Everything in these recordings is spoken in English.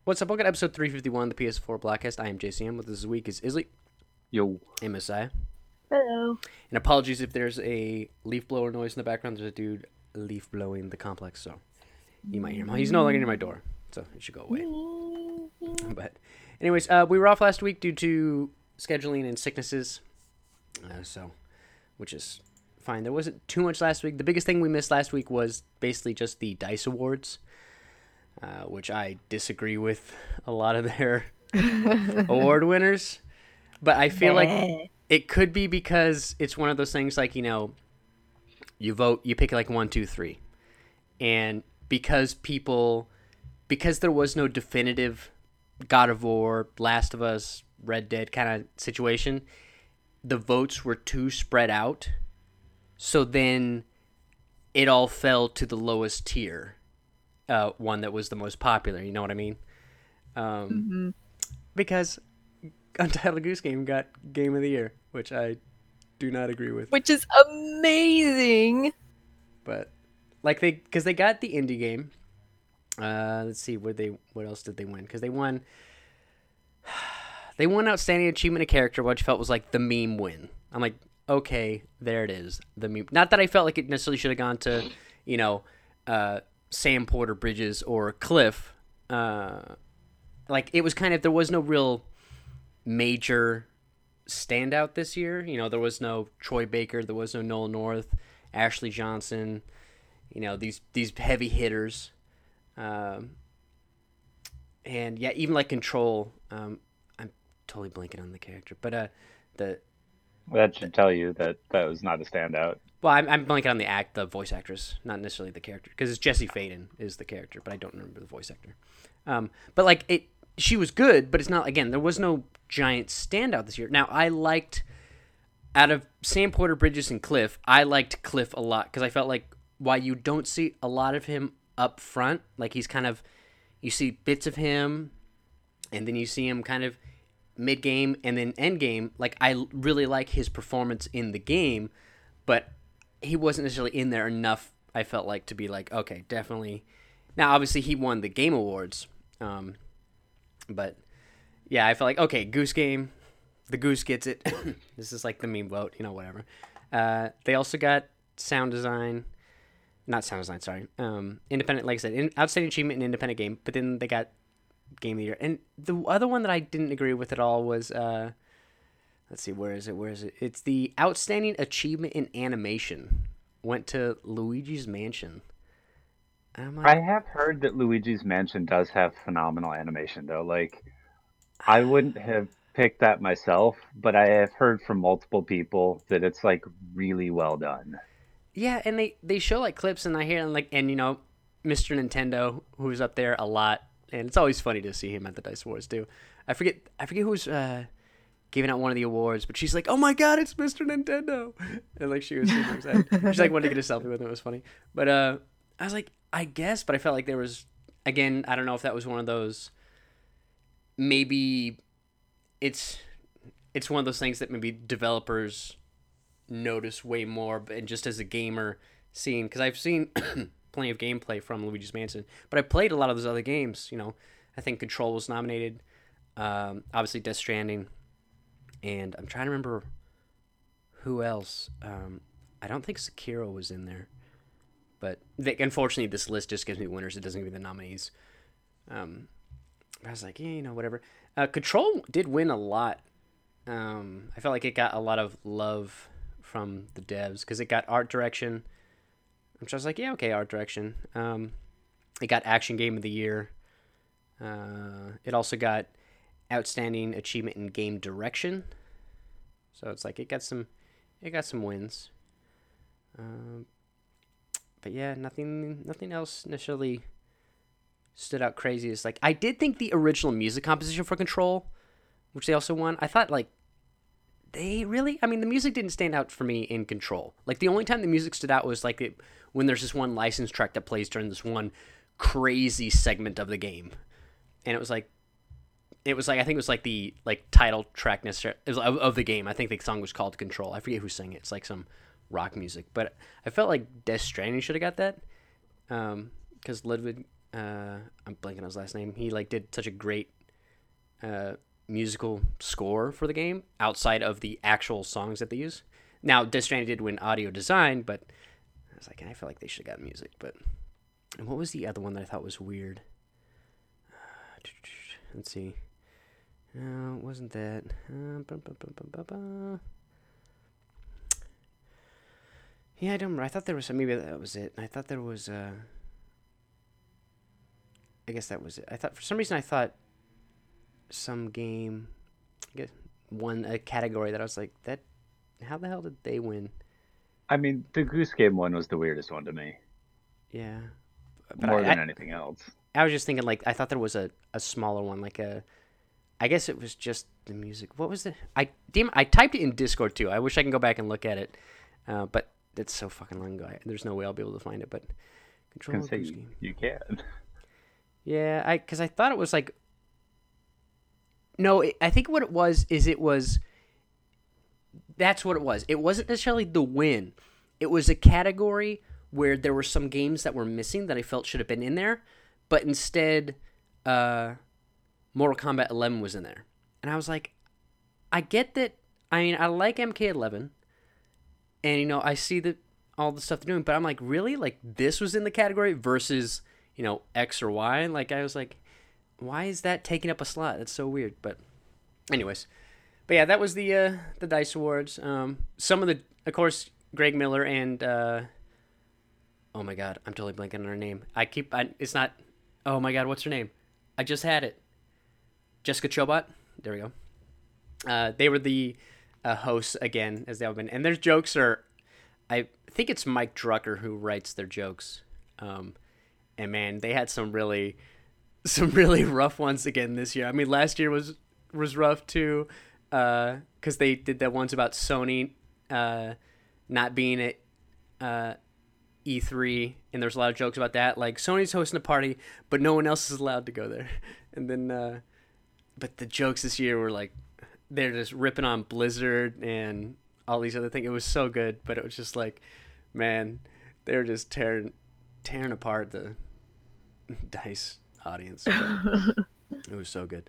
What's up? Welcome to episode 351 of the PS4 Blockcast. I am JCM. With us this week is Isley Yo. and Messiah. Hello. And apologies if there's a leaf blower noise in the background. There's a dude leaf blowing the complex, so you might hear him. He's no longer near my door, so it should go away. But anyways, we were off last week due to scheduling and sicknesses, which is fine. There wasn't too much last week. The biggest thing we missed last week was basically just the DICE Awards, which I disagree with a lot of their award winners. But I feel like it could be because it's one of those things like, you vote, you pick like 1, 2, 3. And because there was no definitive God of War, Last of Us, Red Dead kind of situation, the votes were too spread out. So then it all fell to the lowest tier, one that was the most popular. You know what I mean? Because Untitled Goose Game got Game of the Year, which I do not agree with. Which is amazing. But because they got the indie game. Let's see what else did they win? Because they won Outstanding Achievement of Character, which I felt was like the meme win. I'm like, okay, there it is, the meme. Not that I felt like it necessarily should have gone to, Sam Porter Bridges or Cliff. Like it was kind of, there was no real major standout this year. There was no Troy Baker, there was no Nolan North, Ashley Johnson, these heavy hitters. And yeah, even like Control, I'm totally blanking on the character, but That should tell you that was not a standout. well, I'm blanking on the voice actress, not necessarily the character, because it's Jesse Faden is the character, but I don't remember the voice actor. But like she was good, but it's not, again, there was no giant standout this year. Now, I liked, out of Sam Porter Bridges and Cliff, I liked Cliff a lot, because I felt like while you don't see a lot of him up front, like he's kind of, you see bits of him, and then you see him kind of mid-game and then end-game. Like, I really like his performance in the game, but he wasn't necessarily in there enough, I felt like, to be like, okay, definitely. Now, obviously, he won the Game Awards, but yeah, I felt like, okay, Goose Game, the Goose gets it. This is like the meme vote, whatever. They also got sound design, not sound design, sorry. Independent, like I said, outstanding achievement in independent game, but then they got Game of the Year. And the other one that I didn't agree with at all was, let's see, where is it? It's the outstanding achievement in animation. Went to Luigi's Mansion. I have heard that Luigi's Mansion does have phenomenal animation, though. Like, I wouldn't have picked that myself, but I have heard from multiple people that it's like really well done. Yeah, and they show like clips, and I hear Mr. Nintendo, who's up there a lot, and it's always funny to see him at the DICE Awards too. I forget who's giving out one of the awards, but she's like, "Oh my God, it's Mr. Nintendo!" And like she was super excited. She's like wanted to get a selfie with him. It was funny, but I was like, I guess, but I felt like there was, again, I don't know if that was one of those. Maybe it's one of those things that maybe developers notice way more, and just as a gamer seeing, because I've seen plenty of gameplay from Luigi's Mansion, but I played a lot of those other games. I think Control was nominated, obviously Death Stranding, and I'm trying to remember who else. I don't think Sekiro was in there, but unfortunately this list just gives me winners. It doesn't give me the nominees. I was like, yeah, whatever. Control did win a lot. I felt like it got a lot of love from the devs because it got art direction. I'm just like, yeah, okay, art direction. It got Action Game of the Year. It also got Outstanding Achievement in Game Direction. So it's like it got some wins. But yeah, nothing else necessarily stood out crazy. It's like I did think the original music composition for Control, which they also won, I thought like the music didn't stand out for me in Control. Like the only time the music stood out was like when there's this one licensed track that plays during this one crazy segment of the game, and it was like I think it was like the title track of the game. I think the song was called Control. I forget who sang it. It's like some rock music, but I felt like Death Stranding should have got that because Ludwig I'm blanking on his last name. He like did such a great musical score for the game outside of the actual songs that they use. Now, Death Stranding did win audio design, but I was like, I feel like they should have got music. But and what was the other one that I thought was weird? Let's see. No, it wasn't that. Yeah, I don't remember. I thought there was maybe that was it. I thought there was. I guess that was it. I thought for some reason I thought some game, I guess, won a category that I was like, that. How the hell did they win? I mean, the Goose Game one was the weirdest one to me. Yeah, but more than anything else. I was just thinking, like, I thought there was a smaller one, like a. I guess it was just the music. What was it? I typed it in Discord too. I wish I can go back and look at it, but it's so fucking long ago. There's no way I'll be able to find it. But Control Goose Game. You can. Yeah, because I thought it was like. No, I think what it was is it was. That's what it was. It wasn't necessarily the win. It was a category where there were some games that were missing that I felt should have been in there, but instead, Mortal Kombat 11 was in there. And I was like, I get that. I mean, I like MK11, and, you know, I see that all the stuff they're doing, but I'm like, really? Like, this was in the category versus, you know, X or Y? Like, I was like, why is that taking up a slot? That's so weird. But anyways. But yeah, that was the DICE Awards. Some of the, of course, Greg Miller and, oh my God, I'm totally blanking on her name. It's not, oh my God, what's her name? I just had it. Jessica Chobot. There we go. They were the hosts again, as they've been. And their jokes are, I think it's Mike Drucker who writes their jokes. And man, they had some really rough ones again this year. I mean, last year was rough too. Because they did that ones about Sony not being at E3, and there's a lot of jokes about that. Like, Sony's hosting a party, but no one else is allowed to go there. And then, but the jokes this year were like, they're just ripping on Blizzard and all these other things. It was so good, but it was just like, man, they were just tearing apart the DICE audience. It was so good.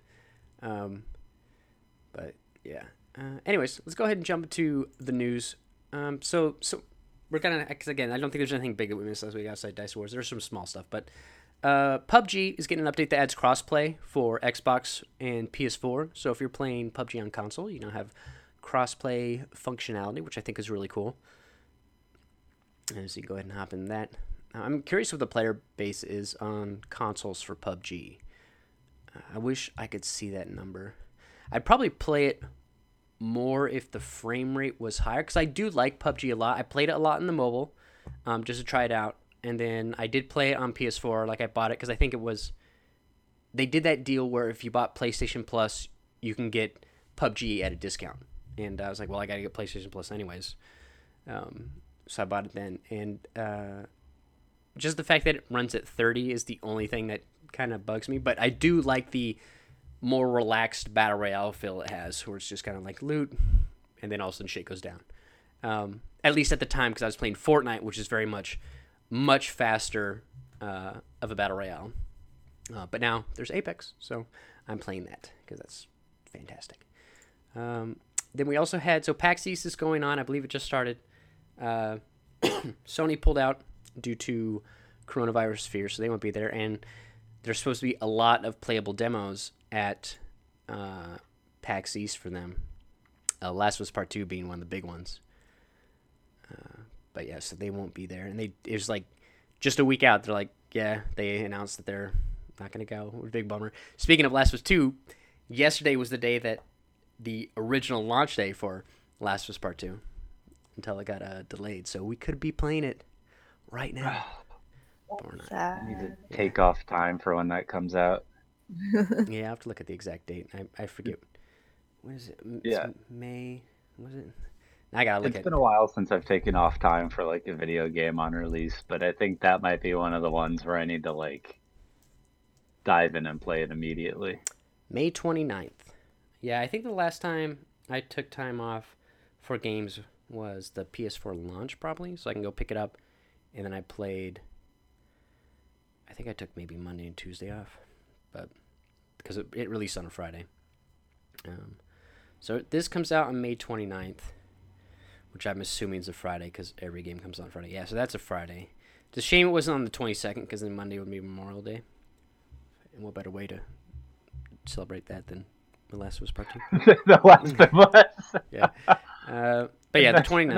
But yeah. Anyways, let's go ahead and jump to the news. So we're gonna, because again, I don't think there's anything big that we missed last week outside DICE Awards. There's some small stuff, but PUBG is getting an update that adds crossplay for Xbox and PS4. So if you're playing PUBG on console, you now have crossplay functionality, which I think is really cool. And so you go ahead and hop in that. I'm curious what the player base is on consoles for PUBG. I wish I could see that number. I'd probably play it more if the frame rate was higher, because I do like PUBG a lot. I played it a lot in the mobile, just to try it out, and then I did play it on PS4. Like, I bought it because I think it was, they did that deal where if you bought PlayStation Plus, you can get PUBG at a discount, and I was like, well, I gotta get PlayStation Plus anyways, so I bought it then, and just the fact that it runs at 30 is the only thing that kind of bugs me, but I do like the more relaxed battle royale feel it has, where it's just kind of like loot, and then all of a sudden shit goes down. At least at the time, because I was playing Fortnite, which is very much faster of a battle royale. But now there's Apex, so I'm playing that because that's fantastic. Then we also had, so PAX East is going on. I believe it just started. Sony pulled out due to coronavirus fear, so they won't be there. And there's supposed to be a lot of playable demos at PAX East for them. Last of Us Part 2 being one of the big ones. But yeah, so they won't be there. And it was like just a week out. They're like, yeah, they announced that they're not going to go. It was a big bummer. Speaking of Last of Us 2, yesterday was the day that the original launch day for Last of Us Part 2 until it got delayed. So we could be playing it right now. I need to take off time for when that comes out. Yeah, I have to look at the exact date. I forget. What is it? Yeah. May. Was it? I gotta look at it. It's been a while since I've taken off time for like a video game on release, but I think that might be one of the ones where I need to like dive in and play it immediately. May 29th. Yeah, I think the last time I took time off for games was the PS4 launch, probably, so I can go pick it up. And then I think I took maybe Monday and Tuesday off, but because it released on a Friday. So this comes out on May 29th, which I'm assuming is a Friday because every game comes on Friday. Yeah, so that's a Friday. It's a shame it wasn't on the 22nd because then Monday would be Memorial Day. And what better way to celebrate that than The Last of Us Part 2? The Last of Us. Yeah. But yeah, the 29th.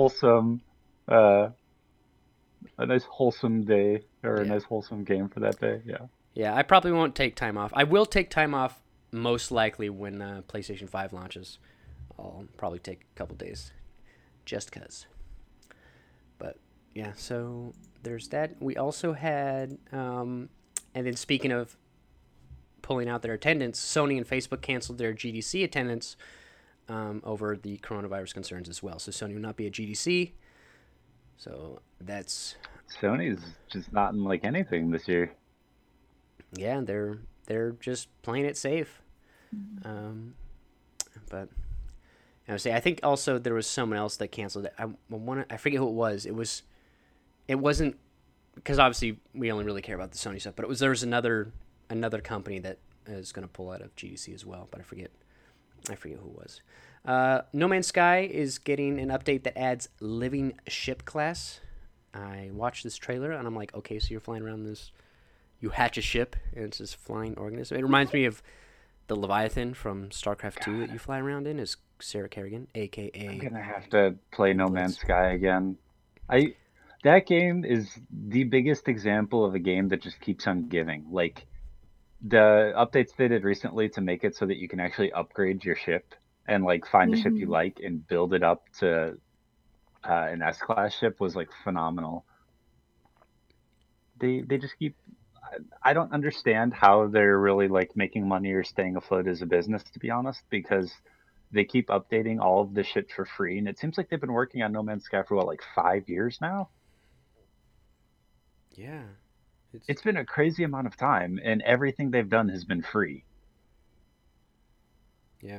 A nice wholesome day, or a Yeah. nice wholesome game for that day. Yeah. Yeah, I probably won't take time off. I will take time off most likely when PlayStation 5 launches. I'll probably take a couple days just because. But yeah, so there's that. We also had, and then speaking of pulling out their attendance, Sony and Facebook canceled their GDC attendance over the coronavirus concerns as well. So Sony will not be at GDC. So that's... Sony's just not in like anything this year. Yeah, they're just playing it safe. But I would say I think also there was someone else that canceled it. I forget who it was. It wasn't because obviously we only really care about the Sony stuff. But there was another company that is going to pull out of GDC as well. But I forget who it was. No Man's Sky is getting an update that adds living ship class. I watched this trailer and I'm like, okay, so you're flying around this. You hatch a ship, and it's this flying organism. It reminds me of the Leviathan from StarCraft 2 that you fly around in, is Sarah Kerrigan, a.k.a. I'm going to have to play No Man's Sky again. That game is the biggest example of a game that just keeps on giving. Like, the updates they did recently to make it so that you can actually upgrade your ship and, like, find a ship you like and build it up to an S-class ship was, like, phenomenal. They just keep... I don't understand how they're really like making money or staying afloat as a business, to be honest, because they keep updating all of this shit for free, and it seems like they've been working on No Man's Sky for like 5 years now. Yeah, it's been a crazy amount of time, and everything they've done has been free. Yeah,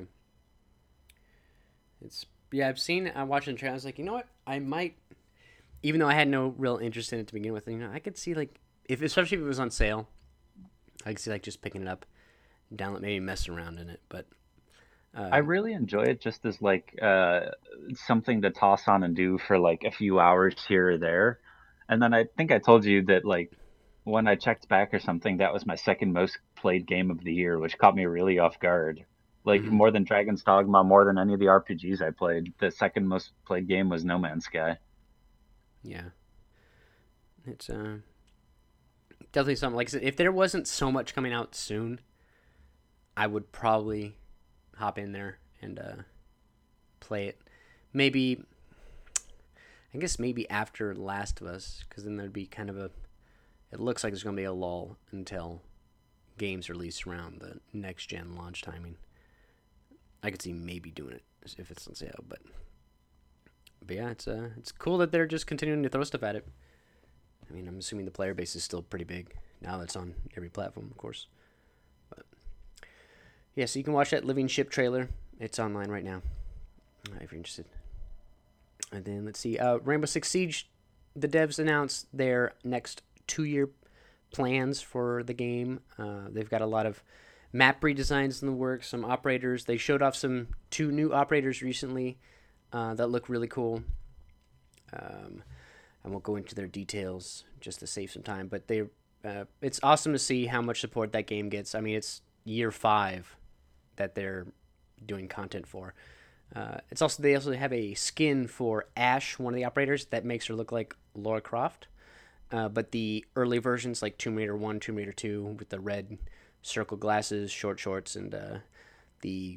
I'm watching the trailer. I was like, you know what, I might, even though I had no real interest in it to begin with, I could see like. Especially if it was on sale, I could see like just picking it up, download, maybe mess around in it. But I really enjoy it just as like something to toss on and do for like a few hours here or there. And then I think I told you that like when I checked back or something, that was my second most played game of the year, which caught me really off guard. Like more than Dragon's Dogma, more than any of the RPGs I played, the second most played game was No Man's Sky. Yeah, it's definitely something. Like I said, if there wasn't so much coming out soon, I would probably hop in there and play it. Maybe, I guess maybe after Last of Us, because then there'd be kind of it looks like there's going to be a lull until games release around the next gen launch timing. I could see maybe doing it if it's on sale, but yeah, it's cool that they're just continuing to throw stuff at it. I mean, I'm assuming the player base is still pretty big now that it's on every platform, of course. But yeah, so you can watch that Living Ship trailer. It's online right now, if you're interested. And then let's see, Rainbow Six Siege. The devs announced their next 2-year plans for the game. They've got a lot of map redesigns in the works, some operators. They showed off 2 new operators recently that look really cool. I won't go into their details just to save some time, but it's awesome to see how much support that game gets. I mean, it's year 5 that they're doing content for. They also have a skin for Ash, one of the operators, that makes her look like Lara Croft. But the early versions, like Tomb Raider 1, Tomb Raider 2, with the red circle glasses, short shorts, and the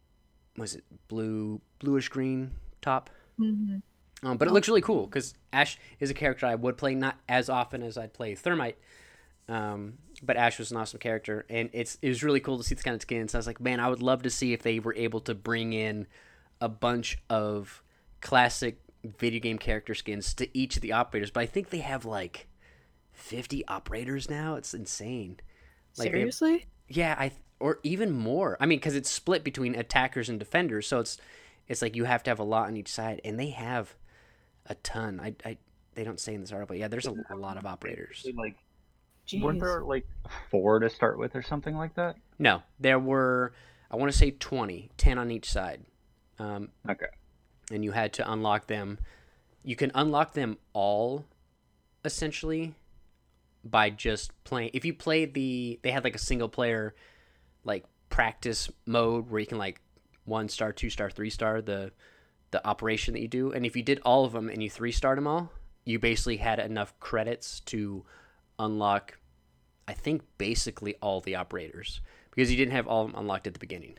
bluish green top. But it looks really cool because Ash is a character I would play, not as often as I'd play Thermite. But Ash was an awesome character, and it was really cool to see this kind of skins. I was like, man, I would love to see if they were able to bring in a bunch of classic video game character skins to each of the operators. But I think they have like 50 operators now. It's insane. Like, seriously? Or even more. I mean, because it's split between attackers and defenders, so it's like you have to have a lot on each side, and they have a ton. They don't say in this article, but yeah, there's a lot of operators. Like weren't Jeez. there like 4 to start with or something like that? No, there were, I want to say 20, 10 on each side. Okay. And you had to unlock them. You can unlock them all, essentially, by just playing. If you play they had like a single player, like practice mode where you can like 1-star, 2-star, 3-star the operation that you do. And if you did all of them and you 3-starred them all, you basically had enough credits to unlock, I think, basically all the operators, because you didn't have all of them unlocked at the beginning.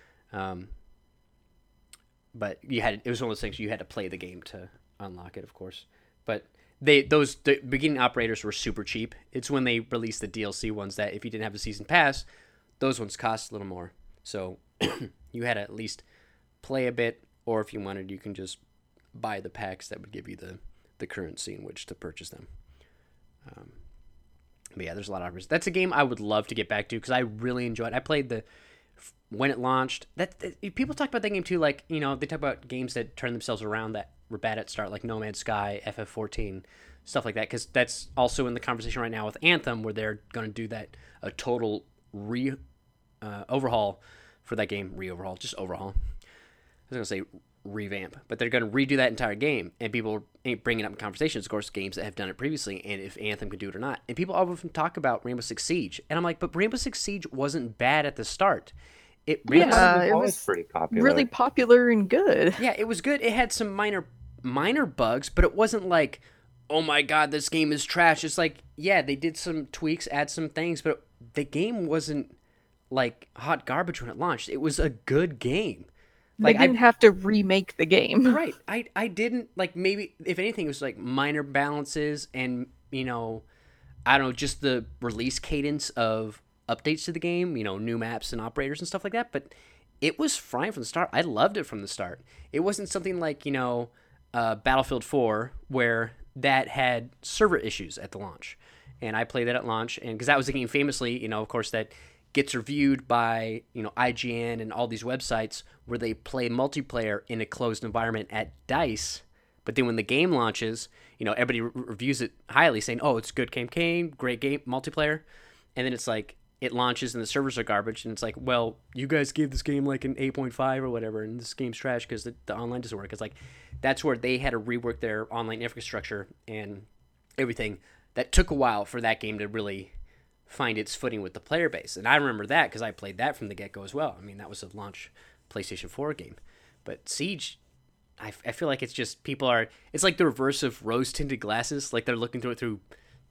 But it was one of those things you had to play the game to unlock it, of course. But the beginning operators were super cheap. It's when they released the DLC ones that if you didn't have a season pass, those ones cost a little more. So you had to at least play a bit, or if you wanted, you can just buy the packs that would give you the currency in which to purchase them. But yeah, there's a lot of operators. That's a game I would love to get back to because I really enjoyed it. I played when it launched. People talk about that game too, like, they talk about games that turn themselves around that were bad at start, like No Man's Sky, FF14, stuff like that, because that's also in the conversation right now with Anthem, where they're going to do a total overhaul for that game. Just overhaul. I was going to say revamp, but they're going to redo that entire game, and people ain't bringing up in conversations, of course, games that have done it previously, and if Anthem could do it or not. And people often talk about Rainbow Six Siege, and I'm like, but Rainbow Six Siege wasn't bad at the start. It was pretty popular. Really popular and good. Yeah, it was good. It had some minor bugs, but it wasn't like, oh my god, this game is trash. It's like, yeah, they did some tweaks, add some things, but the game wasn't like hot garbage when it launched. It was a good game. Like, they didn't have to remake the game. Right. I didn't, like, maybe, if anything, it was like minor balances and, I don't know, just the release cadence of updates to the game, new maps and operators and stuff like that, but it was fine from the start. I loved it from the start. It wasn't something like, Battlefield 4, where that had server issues at the launch. And I played that at launch, and because that was a game famously, of course, that gets reviewed by, IGN and all these websites where they play multiplayer in a closed environment at DICE. But then when the game launches, everybody reviews it highly, saying, oh, it's a good game, great game, multiplayer. And then it's like, it launches and the servers are garbage, and it's like, well, you guys gave this game like an 8.5 or whatever, and this game's trash because the online doesn't work. It's like, that's where they had to rework their online infrastructure and everything. That took a while for that game to really find its footing with the player base. And I remember that because I played that from the get-go as well. I mean, that was a launch PlayStation 4 game. But Siege, I feel like it's just it's like the reverse of rose-tinted glasses. Like they're looking through it through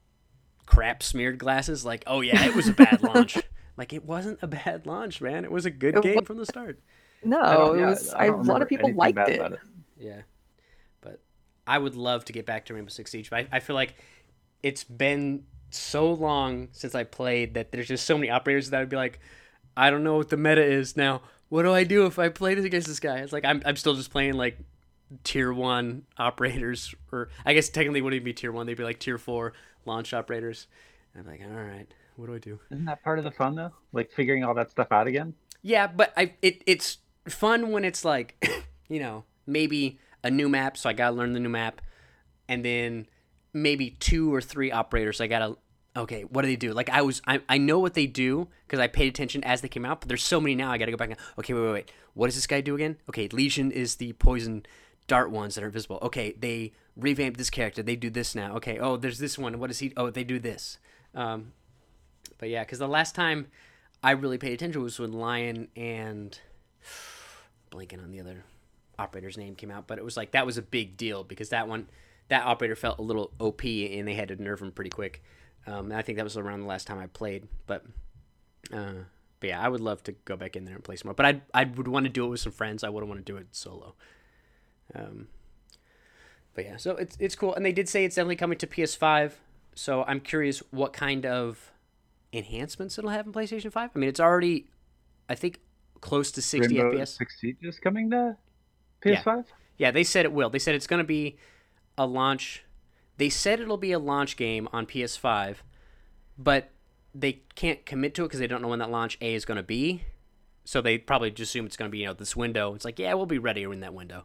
crap-smeared glasses. Like, oh yeah, it was a bad launch. Like, it wasn't a bad launch, man. It was a good game from the start. No, it was. A lot of people liked it. Yeah. But I would love to get back to Rainbow Six Siege. But I feel like it's been so long since I played that there's just so many operators that I'd be like, I don't know what the meta is now. What do I do if I play this against this guy? It's like I'm still just playing like tier 1 operators, or I guess technically wouldn't be tier 1, they'd be like tier 4 launch operators. And I'm like, all right, what do I do? Isn't that part of the fun though? Like figuring all that stuff out again? Yeah, but it's fun when it's like, maybe a new map, so I gotta learn the new map, and then maybe 2 or 3 operators. I gotta, okay, what do they do? Like I know what they do because I paid attention as they came out, but there's so many now. I gotta go back and, okay, wait. What does this guy do again? Okay, Legion is the poison dart ones that are invisible. Okay, they revamped this character. They do this now. Okay, oh, there's this one. What is he? Oh, they do this. But yeah, because the last time I really paid attention was when Lion and blanking on the other operator's name came out, but it was like that was a big deal because that operator felt a little OP and they had to nerf him pretty quick. And I think that was around the last time I played. But yeah, I would love to go back in there and play some more. But I would want to do it with some friends. I wouldn't want to do it solo. But yeah, so it's cool. And they did say it's definitely coming to PS5. So I'm curious what kind of enhancements it'll have in PlayStation 5. I mean, it's already, I think, close to 60 Rainbow FPS. Six Siege is coming to PS5? Yeah, they said it will. They said it's going to be a launch. They said it'll be a launch game on PS5, but they can't commit to it because they don't know when that launch A is going to be. So they probably just assume it's going to be, this window. It's like, yeah, we'll be ready in that window.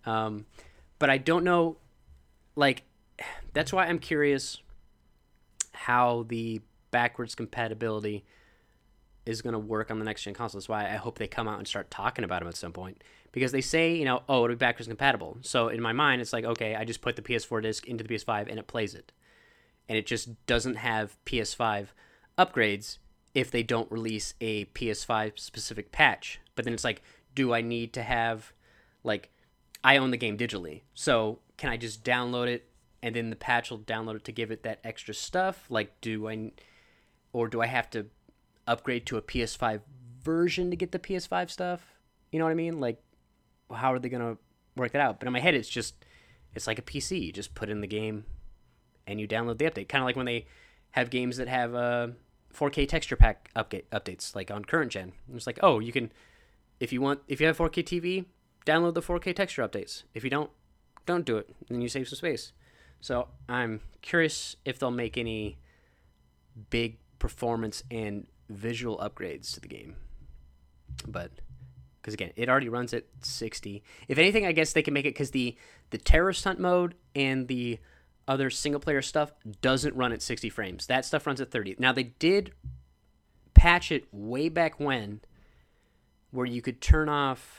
But I don't know, like, that's why I'm curious how the backwards compatibility is going to work on the next gen console. That's why I hope they come out and start talking about them at some point, because they say, it'll be backwards compatible. So in my mind, it's like, okay, I just put the PS4 disc into the PS5 and it plays it. And it just doesn't have PS5 upgrades if they don't release a PS5 specific patch. But then it's like, do I need to have, like, I own the game digitally, so can I just download it and then the patch will download it to give it that extra stuff? Like, do I have to upgrade to a PS5 version to get the PS5 stuff? You know what I mean? Like, how are they going to work that out? But in my head, it's like a PC. You just put in the game and you download the update. Kind of like when they have games that have 4K texture pack updates, like on current gen. It's like, oh, you can, if you have 4K TV, download the 4K texture updates. If you don't do it. Then you save some space. So I'm curious if they'll make any big performance and visual upgrades to the game. But because again, it already runs at 60. If anything, I guess they can make it, because the terrorist hunt mode and the other single player stuff doesn't run at 60 frames. That stuff runs at 30. Now, they did patch it way back when, where you could turn off,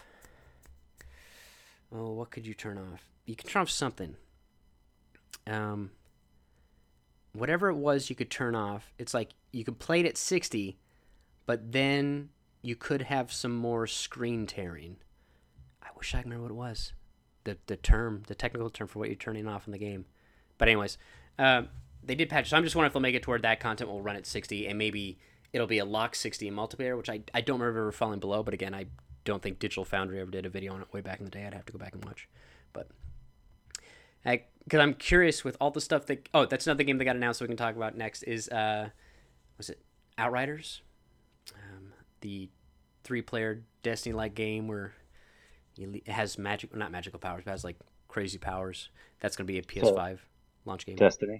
what could you turn off? You could turn off something. Whatever it was you could turn off. It's like you could play it at 60, but then you could have some more screen tearing. I wish I could remember what it was. The technical term for what you're turning off in the game. But anyways, they did patch. So I'm just wondering if they'll make it toward that content will run at 60, and maybe it'll be a lock 60 in multiplayer, which I don't remember ever falling below. But again, I don't think Digital Foundry ever did a video on it way back in the day. I'd have to go back and watch. But because I'm curious with all the stuff that... Oh, that's another game that got announced that we can talk about next is... was it Outriders? The 3-player Destiny-like game where it has not magical powers, but it has like crazy powers. That's going to be a PS5 launch game. Destiny?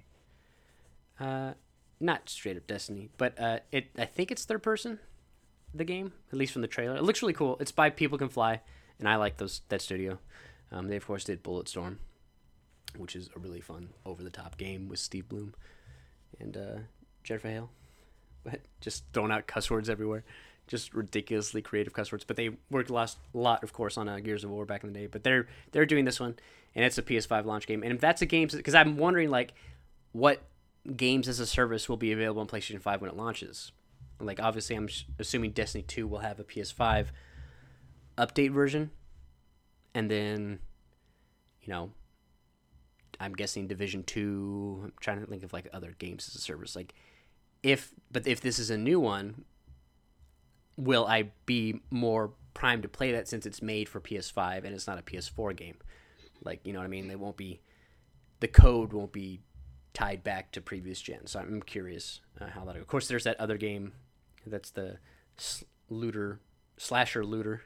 Not straight up Destiny, but I think it's third person, the game, at least from the trailer. It looks really cool. It's by People Can Fly, and I like that studio. They, of course, did Bulletstorm, which is a really fun, over-the-top game with Steve Bloom and Jennifer Hale. But just throwing out cuss words everywhere. Just ridiculously creative cuss words. But they worked a lot, of course, on Gears of War back in the day. But they're doing this one, and it's a PS5 launch game. And if that's a game... Because I'm wondering, like, what games as a service will be available on PlayStation 5 when it launches. Like, obviously, I'm assuming Destiny 2 will have a PS5 update version. And then, I'm guessing Division 2. I'm trying to think of, like, other games as a service. Like, if this is a new one, will I be more primed to play that since it's made for PS5 and it's not a PS4 game? Like, you know what I mean? The code won't be tied back to previous gen. So I'm curious how that'll go. Of course, there's that other game that's the slasher looter.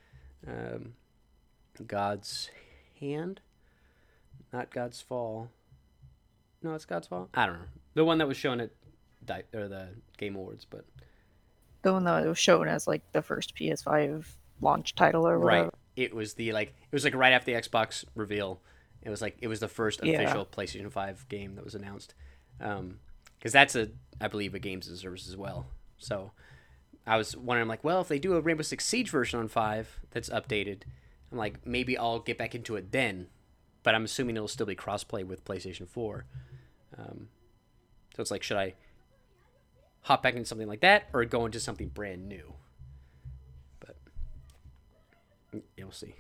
God's Hand? Not God's Fall. No, it's God's Fall? I don't know. The one that was shown at the Game Awards, but... The one that was shown as, like, the first PS5 launch title or whatever. Right. It was right after the Xbox reveal. It was the first official PlayStation 5 game that was announced. Because that's I believe, a games as a service as well. So I was wondering, like, well, if they do a Rainbow Six Siege version on 5 that's updated, I'm like, maybe I'll get back into it then. But I'm assuming it'll still be crossplay with PlayStation 4. So it's like, should I hop back into something like that or go into something brand new? But we'll see.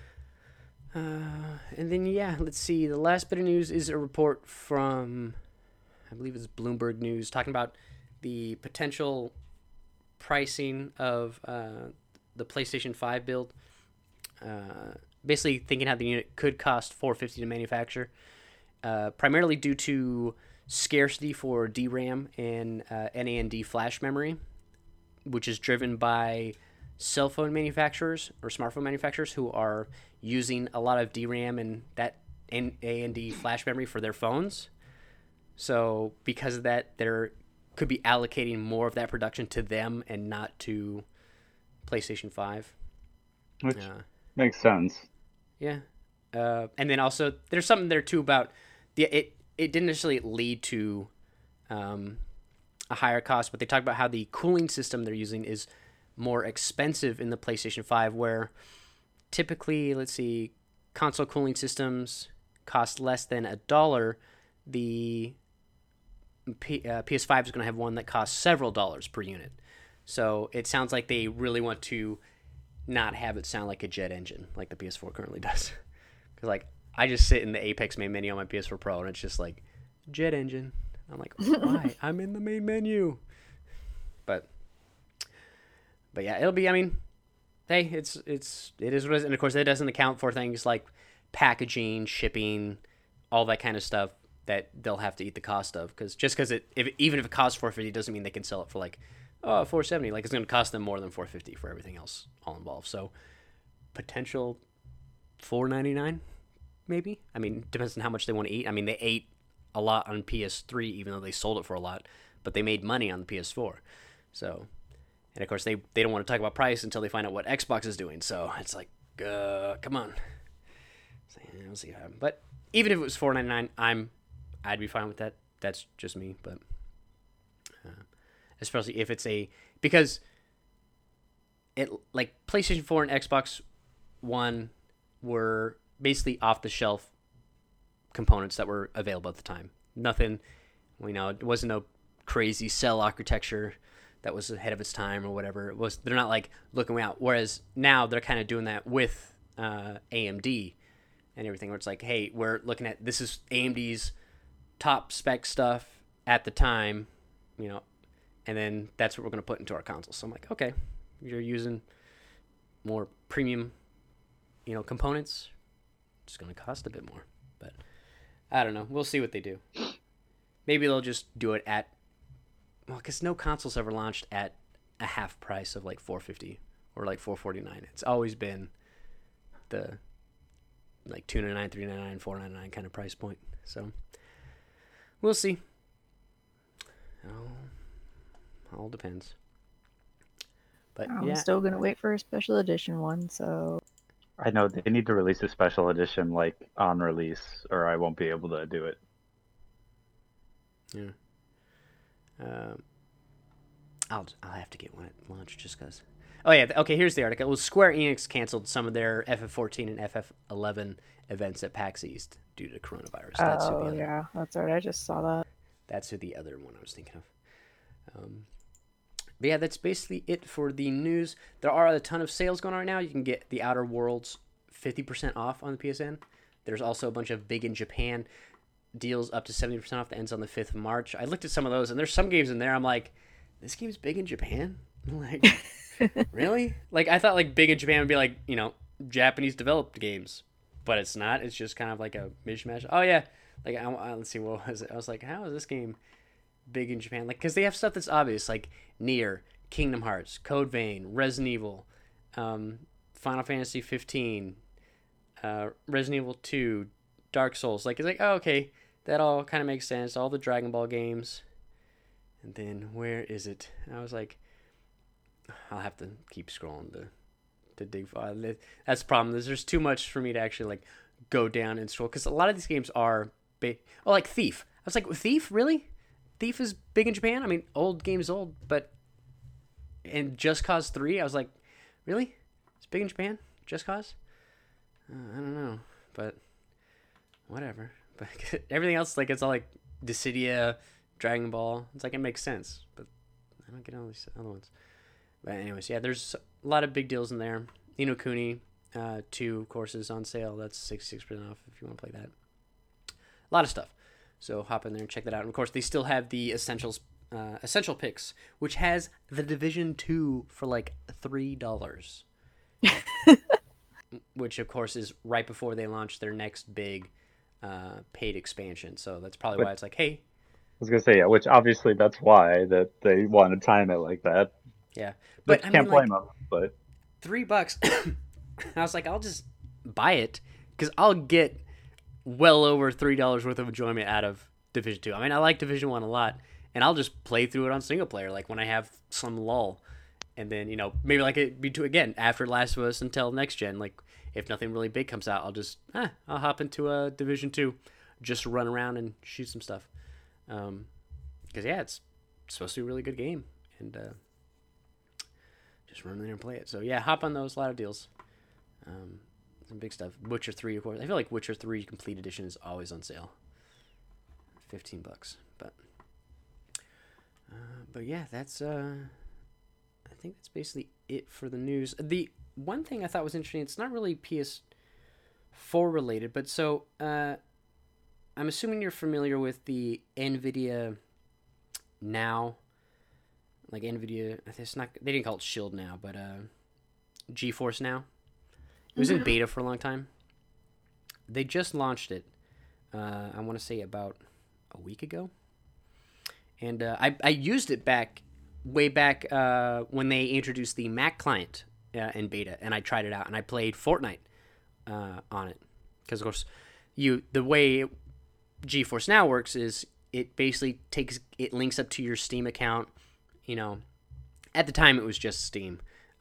And then, let's see. The last bit of news is a report from, I believe it's Bloomberg News, talking about the potential pricing of the PlayStation 5 build. Basically thinking how the unit could cost $450 to manufacture, primarily due to scarcity for DRAM and NAND flash memory, which is driven by cell phone manufacturers or smartphone manufacturers who are using a lot of DRAM and that NAND flash memory for their phones. So because of that, there could be allocating more of that production to them and not to PlayStation 5. Which makes sense. Yeah. And then also, there's something there, too, about... it didn't necessarily lead to a higher cost, but they talk about how the cooling system they're using is more expensive in the PlayStation 5, where typically, let's see, console cooling systems cost less than $1. The PS5 is going to have one that costs several dollars per unit. So it sounds like they really want to not have it sound like a jet engine like the PS4 currently does. Because like I just sit in the Apex main menu on my PS4 Pro and it's just like jet engine. I'm like, why? I'm in the main menu. But yeah, it'll be. I mean, hey, it is what it is, and of course, that doesn't account for things like packaging, shipping, all that kind of stuff that they'll have to eat the cost of. Because even if it costs $450, doesn't mean they can sell it for like $470. Like it's going to cost them more than $450 for everything else all involved. So potential $499, maybe. I mean, depends on how much they want to eat. I mean, they ate a lot on PS3, even though they sold it for a lot, but they made money on the PS4. So, and of course, they don't want to talk about price until they find out what Xbox is doing. So it's like, come on. So, yeah, we'll see what happens. But even if it was $499, I'd be fine with that. That's just me. But especially if it's because it like PlayStation 4 and Xbox One were basically off the shelf components that were available at the time. Nothing, it wasn't no crazy cell architecture that was ahead of its time or whatever. It was. They're not like looking out. Whereas now they're kind of doing that with AMD and everything, where it's like, hey, we're looking at this is AMD's top spec stuff at the time, and then that's what we're going to put into our console. So I'm like, okay, you're using more premium, components. It's going to cost a bit more, but I don't know. We'll see what they do. Maybe they'll just do it because no console's ever launched at a half price of like $450 or like $449. It's always been the like $299, $399, $499 kind of price point. So we'll see. All depends. But I'm still gonna wait for a special edition one. So I know they need to release a special edition like on release, or I won't be able to do it. Yeah. I'll have to get one at launch just because. Oh yeah. Okay. Here's the article. Well, Square Enix canceled some of their FF14 and FF11 events at PAX East due to coronavirus. Yeah, that's right. I just saw that. That's who the other one I was thinking of. But yeah, that's basically it for the news. There are a ton of sales going on right now. You can get The Outer Worlds 50% off on the PSN. There's also a bunch of Big in Japan deals up to 70% off that ends on the 5th of March. I looked at some of those, and there's some games in there I'm like, this game's Big in Japan? Like, really? Like, I thought like Big in Japan would be like, Japanese developed games. But it's not. It's just kind of like a mishmash. Oh, yeah. Like, let's see, what was it? I was like, how is this game Big in Japan? Like, because they have stuff that's obvious, like Nier, Kingdom Hearts, Code Vein, Resident Evil, Final Fantasy 15, Resident Evil 2, Dark Souls. Like, it's like, oh, okay, that all kind of makes sense. All the Dragon Ball games. And then, where is it? I was like, I'll have to keep scrolling to dig for. That's the problem. There's too much for me to actually, like, go down and scroll. Because a lot of these games are big. Oh, like Thief. I was like, Thief? Really? Thief is big in Japan? I mean, old game's old, but... And Just Cause 3, I was like, really? It's big in Japan? Just Cause? I don't know, but whatever. But everything else, like, it's all like Dissidia, Dragon Ball. It's like, it makes sense, but I don't get all these other ones. But anyways, yeah, there's a lot of big deals in there. Ni no Kuni 2, of course, is on sale. That's 66% off if you want to play that. A lot of stuff. So hop in there and check that out. And of course, they still have the Essential Picks, which has The Division 2 for like $3. Which, of course, is right before they launch their next big paid expansion. So that's probably why it's like, hey. I was going to say, yeah, which obviously that's why that they want to time it like that. Yeah. But I can't blame them. But $3. I was like, I'll just buy it because I'll get well over $3 worth of enjoyment out of Division 2. I mean, I like Division 1 a lot, and I'll just play through it on single player, like when I have some lull. And then, maybe like it be again after Last of Us until next gen. Like, if nothing really big comes out, I'll just, I'll hop into a Division 2, just run around and shoot some stuff. Because yeah, it's supposed to be a really good game, and just run in there and play it. So yeah, hop on those. A lot of deals. Some big stuff. Witcher 3, of course. I feel like Witcher 3 Complete Edition is always on sale. $15, but yeah, that's I think that's basically it for the news. The one thing I thought was interesting, it's not really PS4 related, but so I'm assuming you're familiar with the NVIDIA Now, like NVIDIA. It's not, they didn't call it Shield Now, but GeForce Now. It was in beta for a long time. They just launched it. I want to say about a week ago, and I used it way back when they introduced the Mac client in beta, and I tried it out, and I played Fortnite on it, because of course the way GeForce Now works is it basically links up to your Steam account. At the time it was just Steam,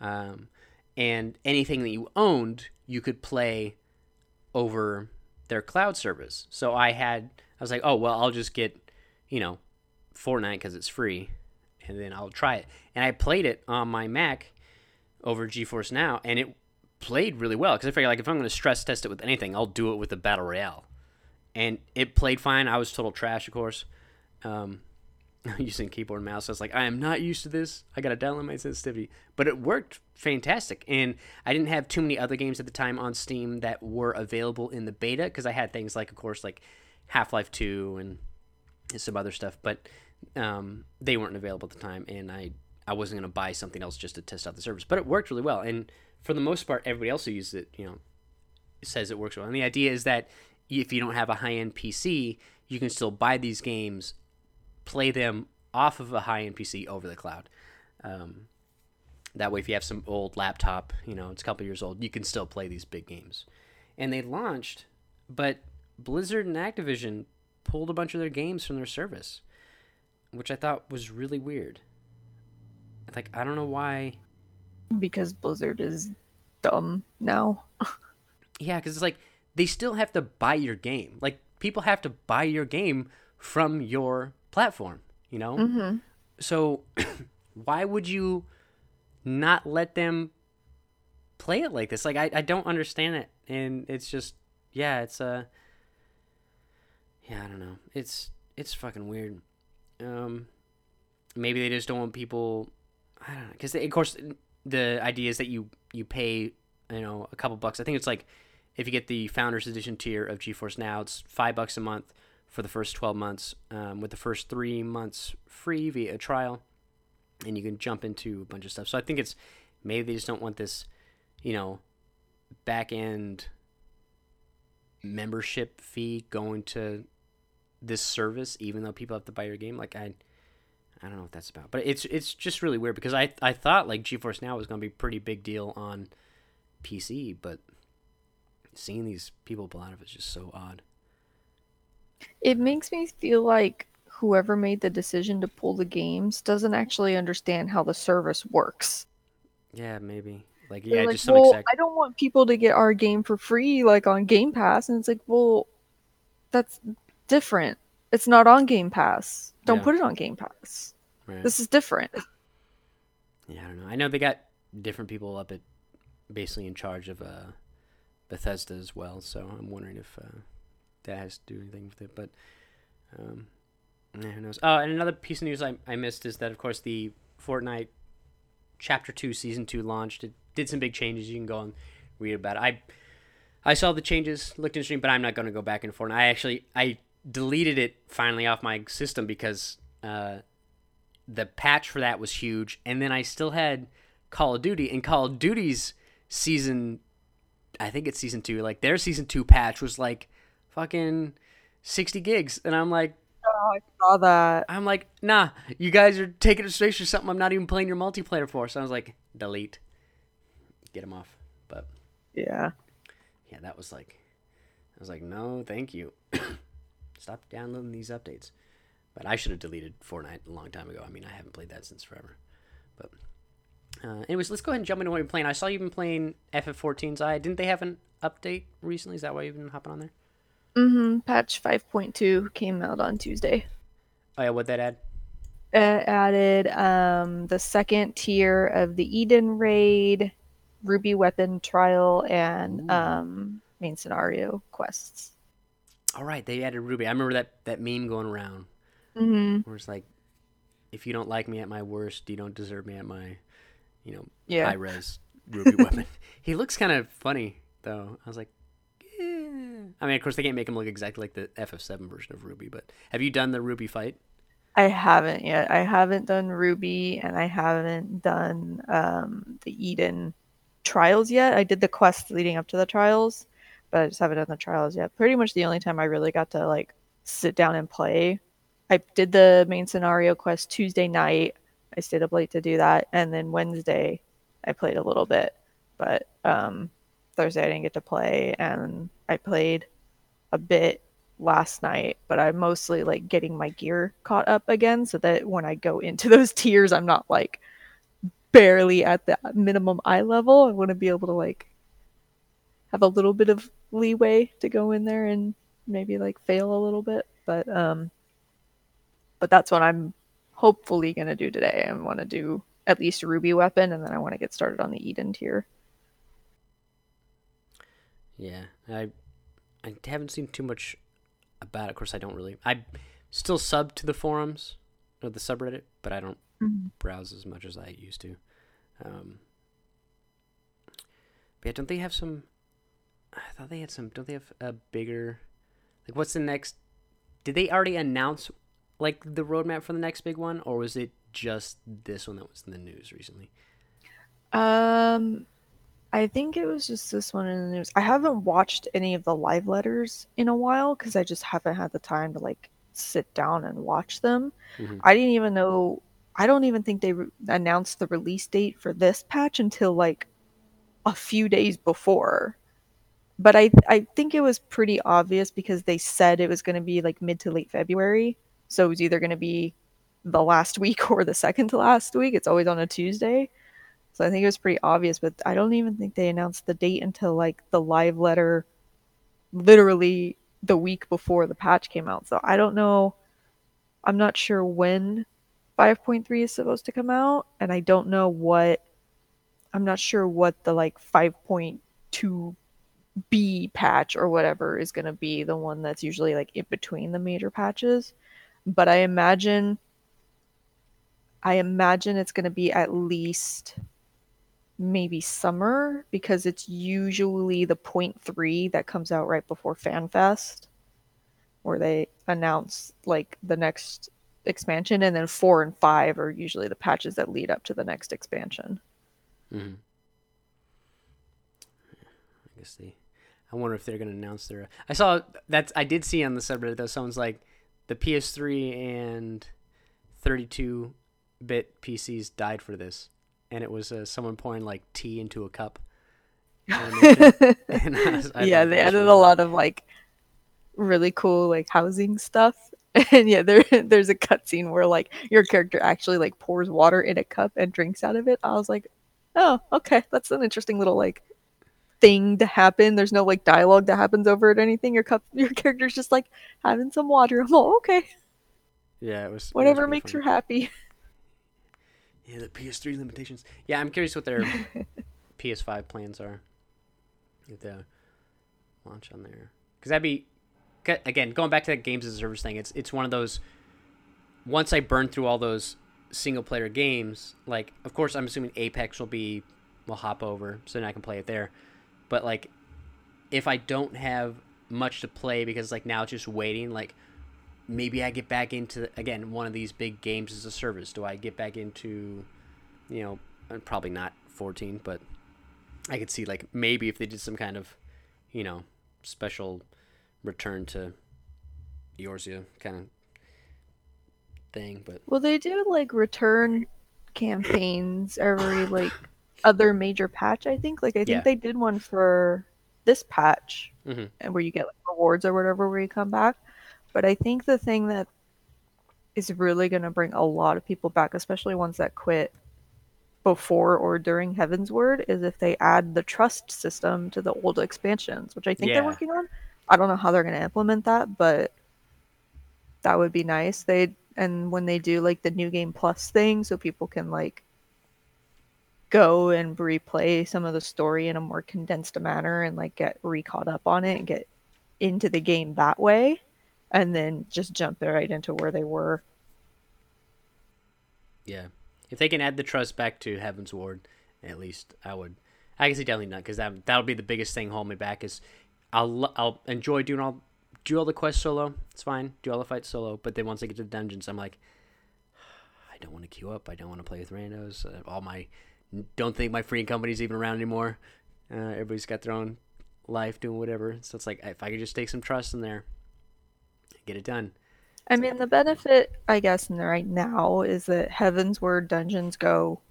and anything that you owned you could play over their cloud service. So I was like, oh well, I'll just get Fortnite because it's free, and then I'll try it. And I played it on my Mac over GeForce Now, and it played really well, because I figured, like, if I'm going to stress test it with anything, I'll do it with the Battle Royale. And it played fine. I was total trash, of course, using keyboard and mouse. I was like, I am not used to this. I got to download my sensitivity. But it worked fantastic, and I didn't have too many other games at the time on Steam that were available in the beta, because I had things like, of course, like Half-Life 2 and some other stuff, but they weren't available at the time, and I wasn't going to buy something else just to test out the service. But it worked really well, and for the most part, everybody else who uses it, says it works well. And the idea is that if you don't have a high-end PC, you can still buy these games, play them off of a high-end PC over the cloud. That way, if you have some old laptop, it's a couple years old, you can still play these big games. And they launched, but Blizzard and Activision pulled a bunch of their games from their service, which I thought was really weird. Like, I don't know why. Because Blizzard is dumb now. Yeah, because it's like, they still have to buy your game. Like, people have to buy your game from your platform, Mm-hmm. So why would you not let them play it like this? Like, I don't understand it. And it's just, yeah, it's I don't know. It's fucking weird. Maybe they just don't want people, I don't know, because of course the idea is that you pay a couple bucks. I think it's like, if you get the Founders Edition tier of GeForce Now, it's $5 a month for the first 12 months, with the first 3 months free via a trial, and you can jump into a bunch of stuff. So I think it's, maybe they just don't want this back end membership fee going to this service, even though people have to buy your game. Like, I don't know what that's about, but it's just really weird, because I thought like GeForce Now was going to be a pretty big deal on PC, but seeing these people pull out of it is just so odd. It makes me feel like whoever made the decision to pull the games doesn't actually understand how the service works. Yeah, maybe. Like, They're yeah, like, just some well, exact. I don't want people to get our game for free, like on Game Pass. And it's like, well, that's different. It's not on Game Pass. Don't put it on Game Pass. Right. This is different. Yeah, I don't know. I know they got different people up at, basically in charge of Bethesda as well, so I'm wondering if that has to do anything with it. But who knows? Oh, and another piece of news I missed is that, of course, the Fortnite Chapter 2 Season 2 launched. It did some big changes. You can go and read about it. I saw the changes, looked interesting, but I'm not going to go back and forth. I deleted it finally off my system, because the patch for that was huge, and then I still had Call of Duty, and Call of Duty's season, I think it's Season 2, like their Season 2 patch was like fucking 60 gigs, and I'm like, Oh, I saw that. I'm like, nah, you guys are taking it straight for something I'm not even playing your multiplayer for. So I was like, delete, get them off. But yeah, that was like, I was like, no, thank you. Stop downloading these updates. But I should have deleted Fortnite a long time ago. I mean, I haven't played that since forever. But anyways, let's go ahead and jump into what you're playing. I saw you've been playing FF14's Eye. Didn't they have an update recently? Is that why you've been hopping on there? Patch 5.2 came out on Tuesday. Oh yeah, what'd that add? It added the second tier of the Eden raid, Ruby weapon trial, and main scenario quests. All right, they added Ruby. I remember that meme going around where it's like, if you don't like me at my worst, you don't deserve me at my, high res Ruby weapon. He looks kind of funny though. I was like, I mean, of course they can't make him look exactly like the FF7 version of Ruby, but have you done the Ruby fight? I haven't yet. I haven't done Ruby, and I haven't done the Eden trials yet. I did the quests leading up to the trials, but I just haven't done the trials yet. Pretty much the only time I really got to like sit down and play. I did the main scenario quest Tuesday night. I stayed up late to do that, and then Wednesday I played a little bit, but Thursday I didn't get to play, and I played a bit last night, but I'm mostly like getting my gear caught up again so that when I go into those tiers, I'm not like barely at the minimum eye level. I want to be able to like have a little bit of leeway to go in there and maybe like fail a little bit, but that's what I'm hopefully going to do today. I want to do at least a Ruby weapon, and then I want to get started on the Eden tier. Yeah, I haven't seen too much about it. Of course, I don't really. I still sub to the forums or the subreddit, but I don't browse as much as I used to. But yeah, don't they have some? I thought they had some. Don't they have a bigger? Like, what's the next? Did they already announce like the roadmap for the next big one, or was it just this one that was in the news recently? I think it was just this one in the news. I haven't watched any of the live letters in a while because I just haven't had the time to like sit down and watch them. I didn't even know. I don't even think they announced the release date for this patch until like a few days before. But I think it was pretty obvious because they said it was going to be like mid to late February. So it was either going to be the last week or the second to last week. It's always on a Tuesday. So I think it was pretty obvious, but I don't even think they announced the date until like the live letter literally the week before the patch came out. So I don't know. I'm not sure when 5.3 is supposed to come out, and I don't know what I'm not sure what the like 5.2B patch or whatever is going to be, the one that's usually like in between the major patches. But I imagine it's going to be at least maybe summer because it's usually the 0.3 that comes out right before FanFest where they announce like the next expansion, and then 4 and 5 are usually the patches that lead up to the next expansion. I guess I wonder if they're going to announce their. I saw that I did see on the subreddit though. Someone's like the PS3 and 32-bit PCs died for this, and it was someone pouring like tea into a cup. Yeah, they added a lot of like really cool like housing stuff, and yeah, there's a cutscene where like your character actually like pours water in a cup and drinks out of it. I was like, oh, okay, that's an interesting little like thing to happen. There's no like dialogue that happens over it or anything. Your character's just like having some water. I'm all okay. Yeah, it was whatever makes her happy. Yeah, the PS3 limitations. Yeah, I'm curious what their PS5 plans are. With the launch on there, because that'd be again going back to that games as a service thing. It's one of those. Once I burn through all those single player games, like of course I'm assuming Apex will hop over, so then I can play it there. But like, if I don't have much to play because like now it's just waiting, like maybe I get back into again one of these big games as a service. Do I get back into, probably not 14, but I could see like maybe if they did some kind of, special return to Eorzea kind of thing. But well, they do like return campaigns every like other major patch. I think I think they did one for this patch, and where you get like rewards or whatever where you come back. But I think the thing that is really going to bring a lot of people back, especially ones that quit before or during Heavensward, is if they add the trust system to the old expansions, which I think they're working on. I don't know how they're going to implement that, but that would be nice. They And when they do like the New Game Plus thing, so people can like go and replay some of the story in a more condensed manner and like get re-caught up on it and get into the game that way, and then just jump right into where they were. Yeah, if they can add the trust back to Heaven's Ward, at least I would. I can see definitely not, because that'll be the biggest thing holding me back. Is I'll enjoy do all the quests solo. It's fine, do all the fights solo. But then once I get to the dungeons, I'm like, I don't want to queue up. I don't want to play with randos. Don't think my free company's even around anymore. Everybody's got their own life doing whatever. So it's like, if I could just take some trust in there, get it done. I mean, the benefit, I guess, right now is that Heaven's Word dungeons go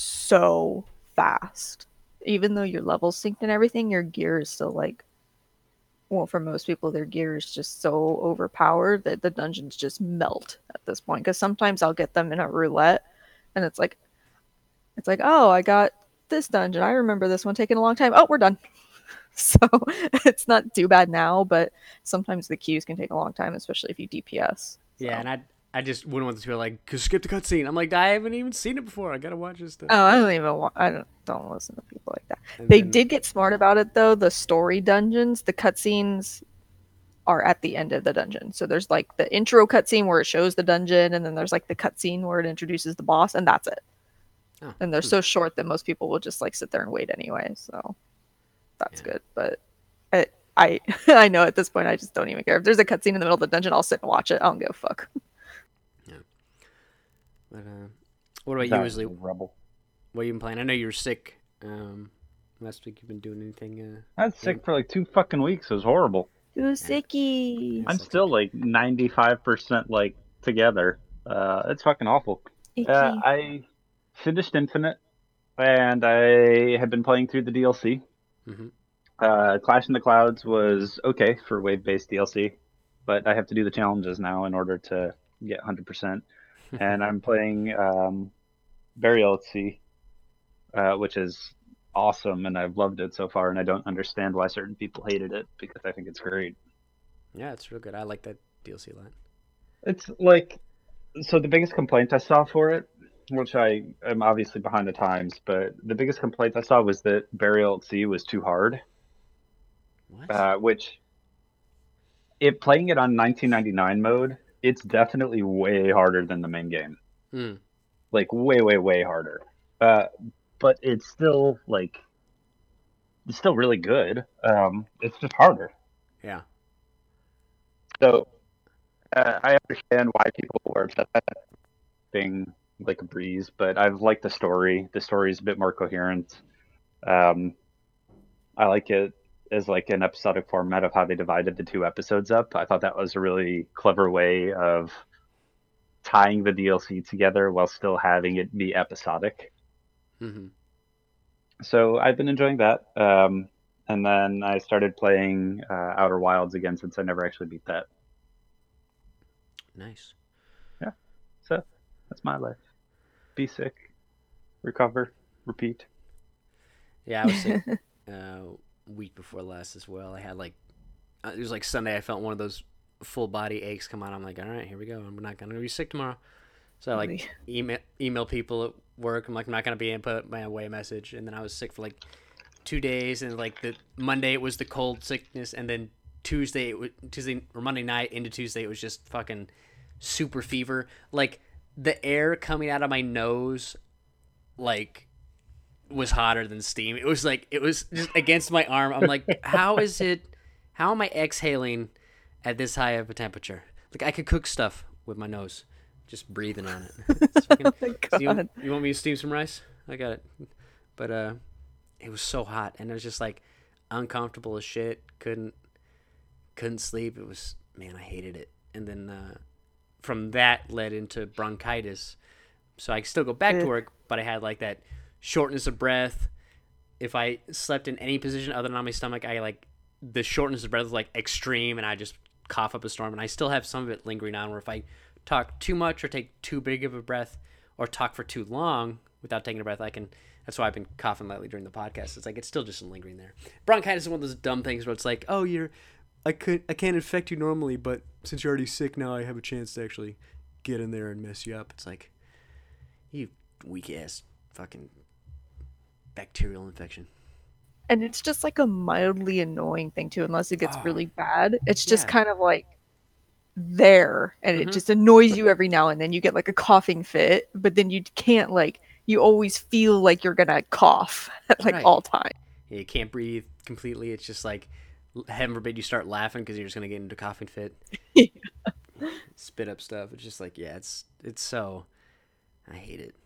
so fast. Even though your level's synced and everything, your gear is still like, well, for most people, their gear is just so overpowered that the dungeons just melt at this point. Because sometimes I'll get them in a roulette, and it's like, oh, I got this dungeon. I remember this one taking a long time. Oh, we're done. So it's not too bad now, but sometimes the queues can take a long time, especially if you DPS. So. Yeah, and I just wouldn't want to feel like, cause skip the cutscene. I'm like, I haven't even seen it before. I gotta watch this stuff. Oh, I don't listen to people like that. They did get smart about it though. The story dungeons, the cutscenes are at the end of the dungeon. So there's like the intro cutscene where it shows the dungeon, and then there's like the cutscene where it introduces the boss, and that's it. Oh, and they're so short that most people will just like sit there and wait anyway. So that's good. But I I know at this point I just don't even care. If there's a cutscene in the middle of the dungeon, I'll sit and watch it. I don't give a fuck. Yeah. But what about you, Wesley? Rebel. What have you been playing? I know you were sick last week. You've been doing anything? I was sick for like 2 fucking weeks. It was horrible. You was sicky. I'm still like 95% like together. It's fucking awful. I finished Infinite, and I have been playing through the DLC. Mm-hmm. Clash in the Clouds was okay for wave-based DLC, but I have to do the challenges now in order to get 100%. And I'm playing Burial at Sea, which is awesome, and I've loved it so far, and I don't understand why certain people hated it, because I think it's great. Yeah, it's real good. I like that DLC a lot. It's like, so the biggest complaint I saw for it, which I am obviously behind the times, but the biggest complaint I saw was that Burial at Sea was too hard. What? Which, if playing it on 1999 mode, it's definitely way harder than the main game. Like way, way, way harder. But it's still like, it's still really good. It's just harder. Yeah. So I understand why people were upset at that thing like a breeze, but I've liked the story. The story is a bit more coherent. I like it as like an episodic format of how they divided the 2 episodes up. I thought that was a really clever way of tying the DLC together while still having it be episodic. Mm-hmm. So I've been enjoying that. And then I started playing Outer Wilds again, since I never actually beat that. Nice. Yeah. So that's my life. Be sick, recover, repeat. Yeah, I was sick week before last as well. I had like, it was like Sunday, I felt one of those full body aches come on. I'm like, all right, here we go. I'm not going to be sick tomorrow. So I like email people at work. I'm like, I'm not going to be in, put my away message. And then I was sick for like 2 days. And like the Monday, it was the cold sickness. And then Tuesday or Monday night into Tuesday, it was just fucking super fever. Like the air coming out of my nose, like, was hotter than steam. It was just against my arm. I'm like, how am I exhaling at this high of a temperature? Like I could cook stuff with my nose, just breathing on it. Fucking, oh my God. You want me to steam some rice? I got it. But it was so hot, and it was just like uncomfortable as shit. Couldn't sleep. It was, man, I hated it. And then from that led into bronchitis. So I could still go back to work, but I had like that shortness of breath. If I slept in any position other than on my stomach, I like the shortness of breath was like extreme, and I just cough up a storm. And I still have some of it lingering on, where if I talk too much or take too big of a breath or talk for too long without taking a breath, that's why I've been coughing lately during the podcast. It's like, it's still just lingering there. Bronchitis is one of those dumb things where it's like, oh, I can't infect you normally, but since you're already sick now, I have a chance to actually get in there and mess you up. It's like, you weak ass fucking bacterial infection. And it's just like a mildly annoying thing too, unless it gets really bad. It's just Yeah. kind of like there, and it just annoys you every now and then. You get like a coughing fit, but then you can't, like, you always feel like you're gonna cough at like all time. Yeah, you can't breathe completely. It's just like, heaven forbid you start laughing because you're just gonna get into a coughing fit. Spit up stuff. It's just like, yeah, it's so, I hate it.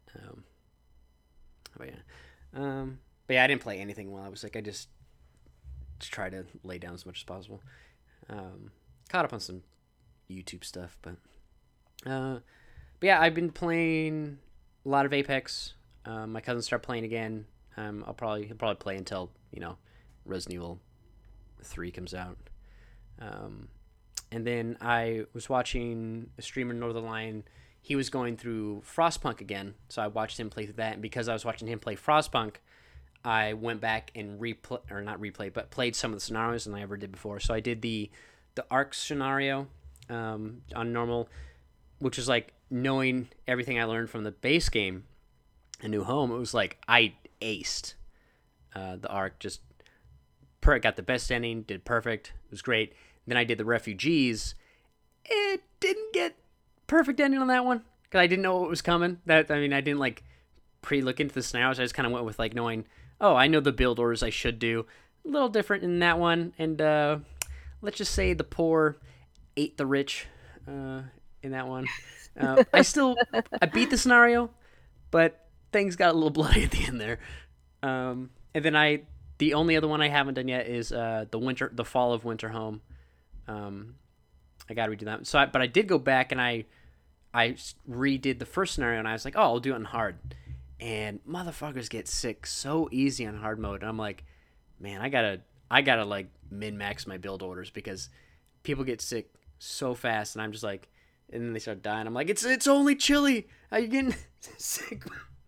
But yeah, I didn't play anything while I was sick. I just try to lay down as much as possible. Caught up on some YouTube stuff, but yeah, I've been playing a lot of Apex. My cousin started playing again. He'll probably play until, you know, Resident Evil 3 comes out. And then I was watching a streamer, Northern Lion. He was going through Frostpunk again, so I watched him play through that. And because I was watching him play Frostpunk, I went back and played some of the scenarios than I ever did before. So I did the Ark scenario on normal, which is like knowing everything I learned from the base game, A New Home. It was like I aced the Ark, just got the best ending, did perfect. It was great. Then I did the Refugees. It didn't get perfect ending on that one because I didn't know what was coming. I didn't like pre-look into the scenarios. I just kind of went with like knowing, oh, I know the build orders I should do. A little different in that one. And let's just say the poor ate the rich in that one. I beat the scenario, but things got a little bloody at the end there. And then the only other one I haven't done yet is the Fall of Winterhome. I gotta redo that. But I did go back and I redid the first scenario, and I was like, oh, I'll do it on hard. And motherfuckers get sick so easy on hard mode. And I'm like, man, I gotta like min-max my build orders because people get sick so fast, and I'm just like, and then they start dying. I'm like, it's only chili. Are you getting sick?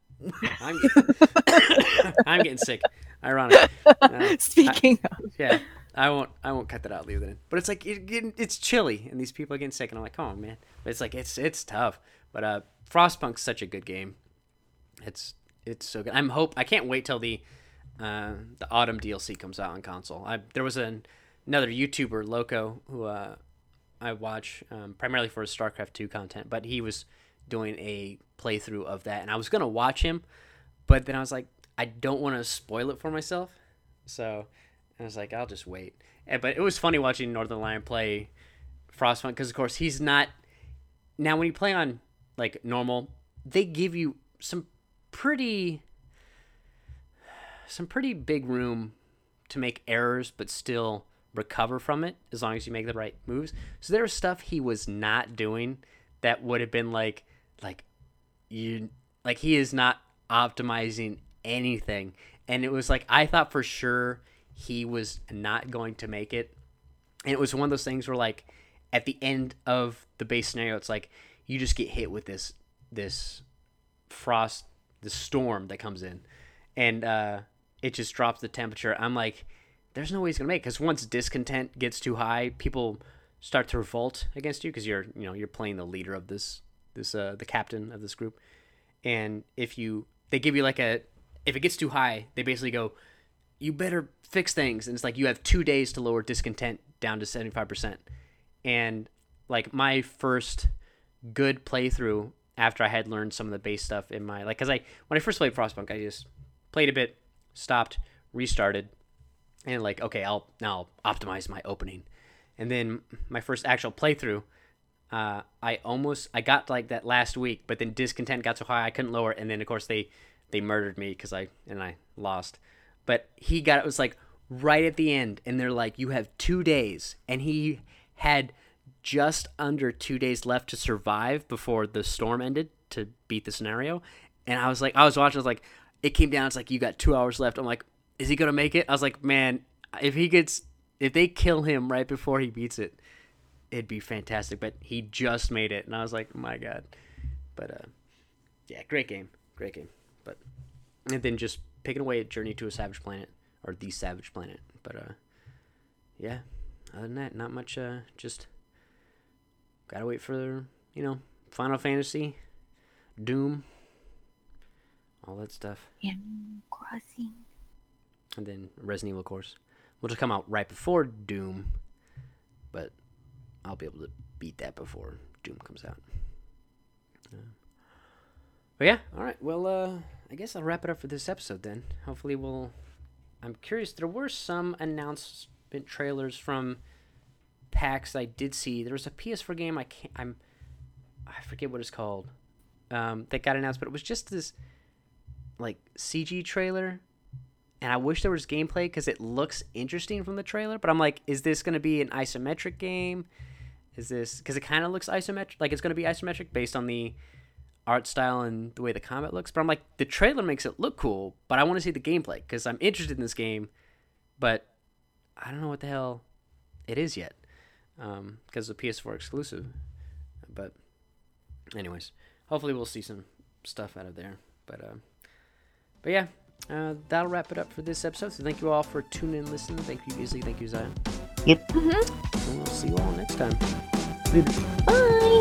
I'm getting sick. Ironic. Speaking of, yeah, I won't cut that out. Leave it in. But it's like it's chilly, and these people are getting sick, and I'm like, come on, man. But it's like it's tough. But Frostpunk's such a good game. It's so good. I can't wait till the autumn DLC comes out on console. There was another YouTuber, Loco, who I watch primarily for his StarCraft 2 content, but he was doing a playthrough of that, and I was gonna watch him, but then I was like, I don't want to spoil it for myself, so I was like, I'll just wait. But it was funny watching Northern Lion play Frostpunk because, of course, he's not. Now, when you play on like normal, they give you some pretty big room to make errors, but still recover from it as long as you make the right moves. So there was stuff he was not doing that would have been like he is not optimizing anything, and it was like I thought for sure he was not going to make it. And it was one of those things where like at the end of the base scenario, it's like you just get hit with this frost, this storm that comes in, and it just drops the temperature. I'm like, there's no way he's gonna make it, because once discontent gets too high, people start to revolt against you because you're playing the leader of the captain of this group. And they give you if it gets too high, they basically go, you better fix things. And it's like you have 2 days to lower discontent down to 75%. And like my first good playthrough after I had learned some of the base stuff in my, like, because when I first played Frostpunk, I just played a bit, stopped, restarted, and like, okay, I'll optimize my opening. And then my first actual playthrough, I got like that last week, but then discontent got so high I couldn't lower it, and then of course they murdered me because I lost. But it was like right at the end, and they're like, you have 2 days, and he had just under 2 days left to survive before the storm ended to beat the scenario. And I was watching, I was like, it came down, it's like, you got 2 hours left. I'm like, is he gonna make it? I was like, man, if they kill him right before he beats it, it'd be fantastic. But he just made it, and I was like, my god. But yeah, great game. But and then just picking away at Journey to a Savage Planet, or The Savage Planet. But yeah, other than that, not much. Just gotta wait for Final Fantasy, Doom, all that stuff. Animal Crossing. And then Resident Evil, of course. Will just come out right before Doom, but I'll be able to beat that before Doom comes out. But yeah, all right. Well, I guess I'll wrap it up for this episode then. Hopefully I'm curious. There were some announcement trailers from PAX I did see. There was a PS4 game I forget what it's called. That got announced, but it was just this like CG trailer. And I wish there was gameplay because it looks interesting from the trailer. But I'm like, is this going to be an isometric game? Is this because it kind of looks isometric, like it's going to be isometric based on the art style and the way the combat looks? But I'm like, the trailer makes it look cool, but I want to see the gameplay because I'm interested in this game, but I don't know what the hell it is yet because it's a PS4 exclusive. But anyways, hopefully we'll see some stuff out of there. But yeah. That'll wrap it up for this episode. So thank you all for tuning in and listening. Thank you, Izzy. Thank you, Zion. Yep. Mm-hmm. And we'll see you all next time. Bye.